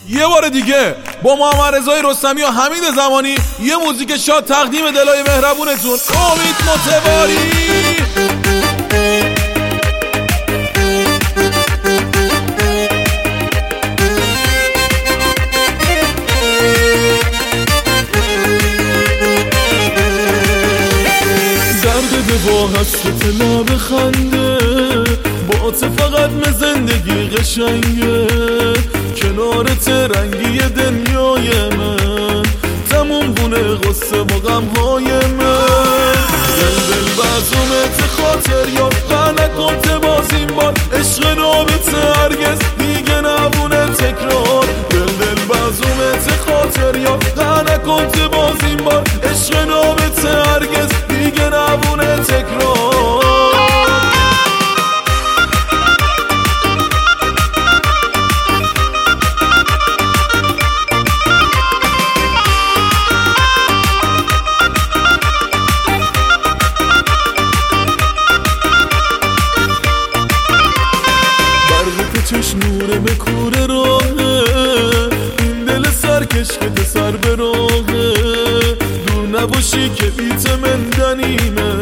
یه بار دیگه با محمد رضای رستمی و حمید زمانی یه موزیک شاد تقدیم دلای مهربونتون امید متواری. درد با حسرت لب خنده با فقط زندگی قشنگه کنارت رنگی دنیای من تموم بونه غصه و غمهای من دل بزومت خاطر یاد نکن باز این بار عشق نابت هرگز دیگه نبونه تکرار دل بزومت خاطر یاد نکن باز این بار عشق نابت هرگز دیگه نبونه تکرار. چش نوره به کوره راهه این دل سرکش که سر به راهه دور نباشی که بیت من دنیمه